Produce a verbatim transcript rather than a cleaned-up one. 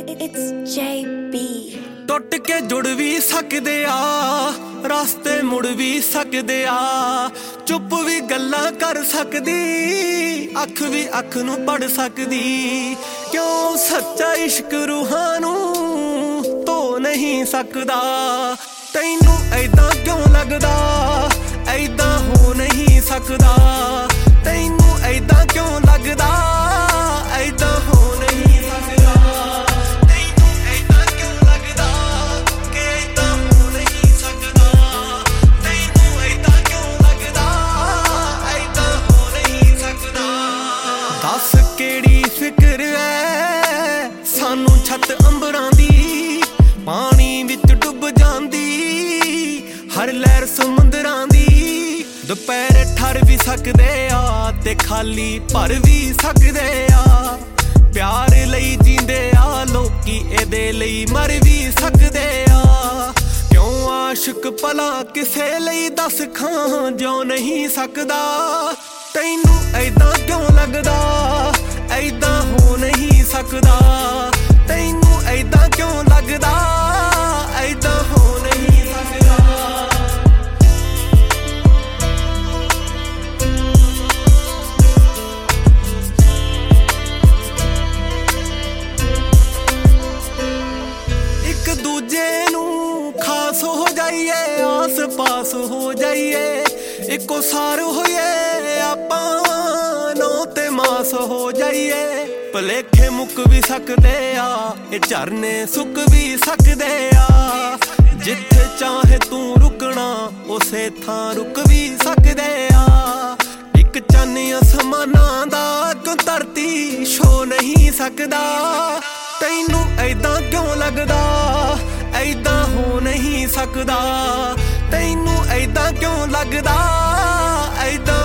It's J B ਟੁੱਟ ਕੇ ਜੁੜ ਵੀ ਸਕਦੇ ਆ, ਰਾਸਤੇ ਮੁੜ ਵੀ ਸਕਦੇ ਆ, ਚੁੱਪ ਵੀ ਗੱਲਾਂ ਕਰ ਸਕਦੀ, ਅੱਖ ਵੀ ਅੱਖ ਨੂੰ ਪੜ ਸਕਦੀ। ਕਿਉਂ ਸੱਚਾ ਇਸ਼ਕ ਰੂਹਾਂ ਨੂੰ ਧੋ ਨਹੀਂ ਸਕਦਾ? ਤੈਨੂੰ ਐਦਾਂ ਕਿਉਂ ਲੱਗਦਾ? ਐਦਾਂ ਹੋ ਨਹੀਂ ਸਕਦਾ। ਤੈਨੂੰ ਐਦਾਂ ਕਿਉਂ ਲੱਗਦਾ? ਐਦਾਂ ਹੋ ਨਹੀਂ ਸਕਦਾ। ਤੈਨੂੰ ਐਦਾਂ ਕਿਉਂ ਲੱਗਦਾ ਕਿ ਐਦਾਂ ਹੋ ਨਹੀਂ ਸਕਦਾ? ਤੈਨੂੰ ਐਦਾਂ ਕਿਉਂ ਲੱਗਦਾ? ਐਦਾਂ ਹੋ ਨਹੀਂ ਸਕਦਾ। ਦੱਸ ਕਿਹੜੀ ਫਿਕਰ ਐ ਸਾਨੂੰ ਛੱਤ ਅੰਬਰਾਂ ਦੀ, ਪਾਣੀ ਵਿੱਚ ਡੁੱਬ ਜਾਂਦੀ ਹਰ ਲਹਿਰ ਸਮੁੰਦਰਾਂ ਦੀ। ਦੁਪਹਿਰ ਠਰ ਵੀ ਸਕਦੇ ਆ ਤੇ ਖਾਲੀ ਭਰ ਵੀ ਸਕਦੇ ਆ। ਪਿਆਰ ਲਈ ਜੀਂਦੇ ਆ ਲੋਕੀ, ਇਹਦੇ ਲਈ ਮਰ ਵੀ ਸਕਦੇ ਆ। ਕਿਉਂ ਆਸ਼ਿਕ ਭਲਾ ਕਿਸੇ ਲਈ ਦੱਸ ਖਾਂ ਜਿਉ ਨਹੀਂ ਸਕਦਾ? ਤੈਨੂੰ ਐਦਾਂ ਕਿਉਂ ਲੱਗਦਾ? ਐਦਾਂ ਹੋ ਨਹੀਂ ਸਕਦਾ। ਤੈਨੂੰ ਐਦਾਂ ਕਿਉਂ ਲੱਗਦਾ? ਐਦਾਂ ਹੋ ਨਹੀਂ ਸਕਦਾ। ਇੱਕ ਦੂਜੇ ਨੂੰ ਖਾਸ ਹੋ ਜਾਈਏ, ਆਸ ਪਾਸ ਹੋ ਜਾਈਏ, ਇੱਕੋ ਸਾਰ ਹੋਈਏ ਆਪਾਂ, ਨੌ ਤੇ ਮਾਸ ਹੋ ਜਾਈਏ। ਭਲੇਖੇ ਮੁੱਕ ਵੀ ਸਕਦੇ ਆ, ਇਹ ਝਰਨੇ ਸੁੱਕ ਵੀ ਸਕਦੇ ਆ। ਜਿੱਥੇ ਚਾਹੇ ਤੂੰ ਰੁਕਣਾ ਉਸੇ ਥਾਂ ਰੁਕ ਵੀ ਸਕਦੇ ਆ। ਇੱਕ ਚੰਨ ਅਸਮਾਨਾਂ ਦਾ ਕਿਉਂ ਧਰਤੀ ਛੋ ਨਹੀਂ ਸਕਦਾ? ਤੈਨੂੰ ਐਦਾਂ ਕਿਉਂ ਲੱਗਦਾ? ਐਦਾਂ ਹੋ ਨਹੀਂ ਸਕਦਾ। ਤੈਨੂੰ ਐਦਾਂ ਕਿਉਂ ਲੱਗਦਾ? ਐਦਾਂ